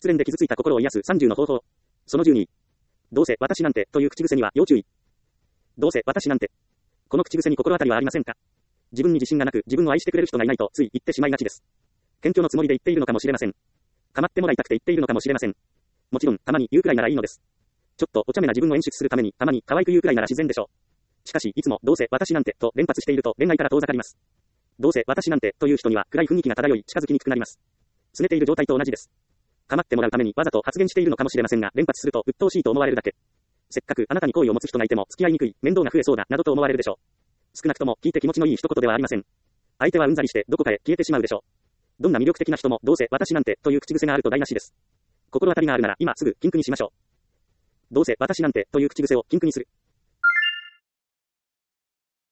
失恋で傷ついた心を癒す30の方法。その12。どうせ私なんてという口癖には要注意。どうせ私なんて。この口癖に心当たりはありませんか？自分に自信がなく自分を愛してくれる人がいないとつい言ってしまいがちです。謙虚のつもりで言っているのかもしれません。構ってもらいたくて言っているのかもしれません。もちろんたまに言うくらいならいいのです。ちょっとお茶目な自分を演出するためにたまに可愛く言うくらいなら自然でしょう。しかしいつもどうせ私なんてと連発していると恋愛から遠ざかります。どうせ私なんてという人には暗い雰囲気が漂い近づきにくくなります。拗ねている状態と同じです。構ってもらうためにわざと発言しているのかもしれませんが連発すると鬱陶しいと思われるだけ。せっかくあなたに好意を持つ人がいても付き合いにくい、面倒が増えそうだなどと思われるでしょう。少なくとも聞いて気持ちのいい一言ではありません。相手はうんざりしてどこかへ消えてしまうでしょう。どんな魅力的な人もどうせ私なんてという口癖があると台無しです。心当たりがあるなら今すぐ禁句にしましょう。どうせ私なんてという口癖を禁句にする。